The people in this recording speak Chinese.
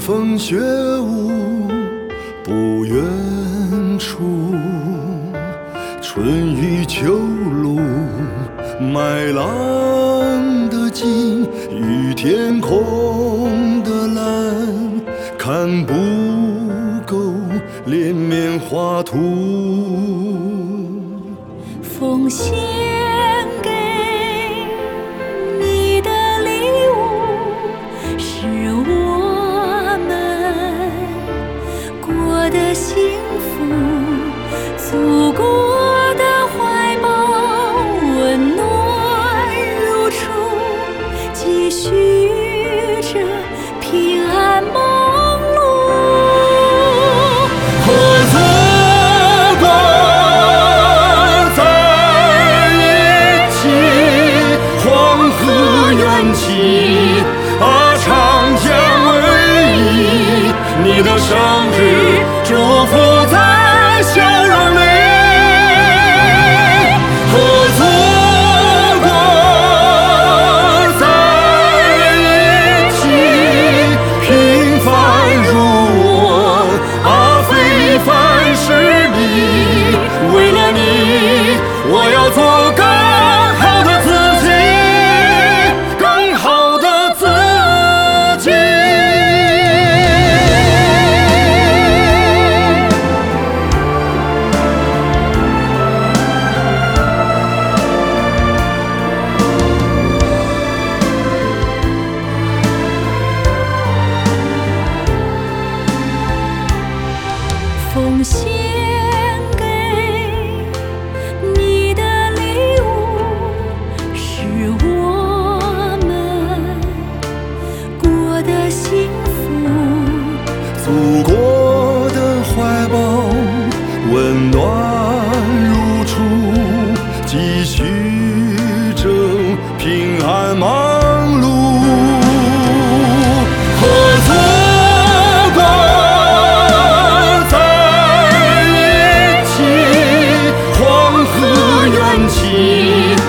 风雪舞不远处，春雨秋露麦浪的景，与天空的蓝看不够连绵画图。 奉献给你的礼物，是我们过得幸福，祖国的怀抱温暖如初，继续着平安梦路。 和祖国在一起，黄河源起，长江为义，你的生日祝福在笑容里。和祖国在一起，平凡如我，非凡是你。为了你，我要做更好的自己，更好的自己。 奉献给你的礼物，是我们过得幸福。 祖国的怀抱温暖如初，继续着平安忙碌。和祖国在一起，黄河源起，